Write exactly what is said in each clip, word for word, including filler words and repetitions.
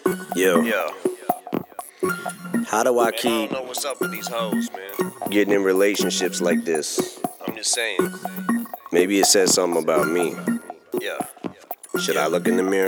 Yo, Yeah. how do I Man, I keep don't know what's up with these hoes, man. getting in relationships like this? I'm just saying. Maybe it says something about me. Yeah. Should I look in the mirror?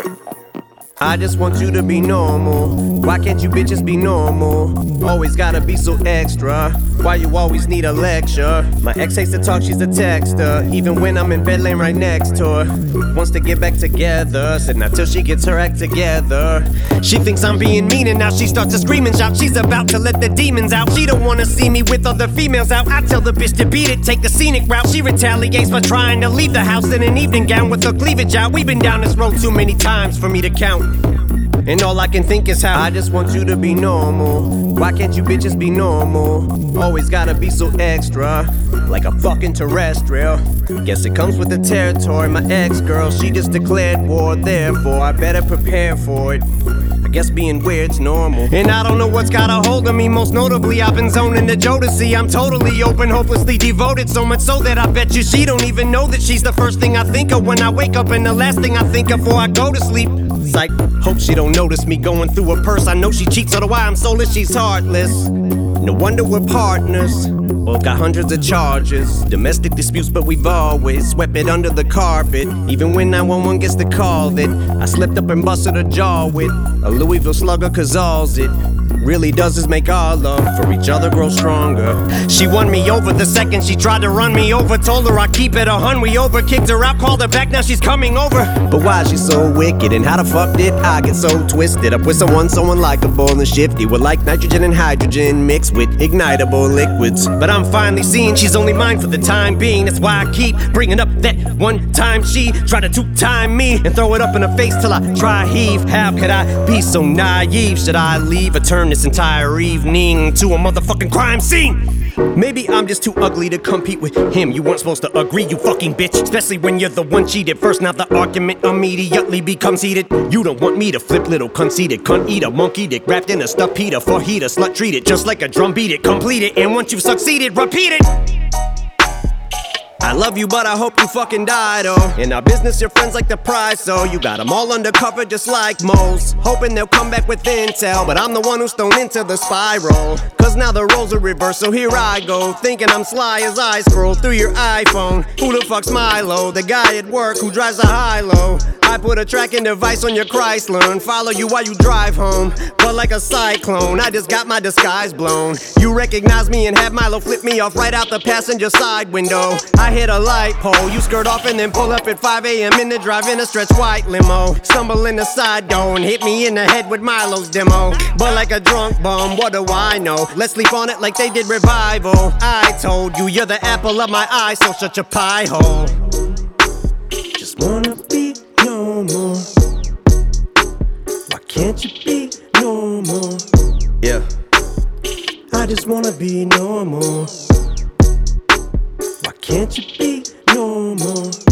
I just want you to be normal. Why can't you bitches be normal? Always gotta be so extra. Why you always need a lecture? My ex hates to talk, she's a texter. Even when I'm in bed laying right next to her. Wants to get back together. Said not till she gets her act together. She thinks I'm being mean and now she starts to scream and shout. She's about to let the demons out. She don't wanna see me with other females out. I tell the bitch to beat it, take the scenic route. She retaliates by trying to leave the house in an evening gown with her cleavage out. We've been down this road too many times for me to count. And all I can think is how I just want you to be normal. Why can't you bitches be normal? Always gotta be so extra, like a fucking terrestrial. Guess it comes with the territory. My ex-girl, she just declared war. Therefore, I better prepare for it. I guess being weird's normal. And I don't know what's got a hold of me. Most notably, I've been zoning the Jodeci. I'm totally open, hopelessly devoted. So much so that I bet you she don't even know that she's the first thing I think of when I wake up, and the last thing I think of before I go to sleep. Psych, hope she don't notice me going through her purse. I know she cheats, so do I. I'm soulless, she's heartless. No wonder we're partners. Both got hundreds of charges. Domestic disputes, but we've always swept it under the carpet. Even when nine one one gets the call that I slipped up and busted her jaw with a Louisville slugger, cause all's it really does is make our love for each other grow stronger. She won me over the second she tried to run me over. Told her I'd keep it a hun, we over. Kicked her out, called her back, now she's coming over. But why is she so wicked, and how the fuck did I get so twisted up with someone so unlikable and shifty? We're like nitrogen and hydrogen mixed with ignitable liquids. But I'm finally seeing she's only mine for the time being. That's why I keep bringing up that one time she tried to two-time me and throw it up in her face till I try heave. How could I be so naive? Should I leave or turn this entire evening to a motherfucking crime scene? Maybe I'm just too ugly to compete with him. You weren't supposed to agree, you fucking bitch. Especially when you're the one cheated first. Now the argument immediately becomes heated. You don't want me to flip, little conceited cunt eater, monkey dick wrapped in a stuffed Peter for heater, slut treat it just like a drum beat it, complete it, and once you've succeeded, repeat it. I love you, but I hope you fucking die, though. In our business, your friends like the prize, so you got them all undercover just like moles. Hoping they'll come back with intel, but I'm the one who's thrown into the spiral. Cause now the roles are reversed, so here I go, thinking I'm sly as I scroll through your iPhone. Who the fuck's Milo? The guy at work who drives a high-low. I put a tracking device on your Chrysler and follow you while you drive home. But like a cyclone, I just got my disguise blown. You recognize me and have Milo flip me off right out the passenger side window. I hit a light pole, you skirt off and then pull up at five a m in the drive-in a stretch white limo. Stumble in the side door and hit me in the head with Milo's demo. But like a drunk bum, what do I know? Let's sleep on it like they did Revival. I told you you're the apple of my eye, so shut your pie hole. Just wanna be normal. Why can't you be normal? Yeah, I just wanna be normal. Why can't you be normal?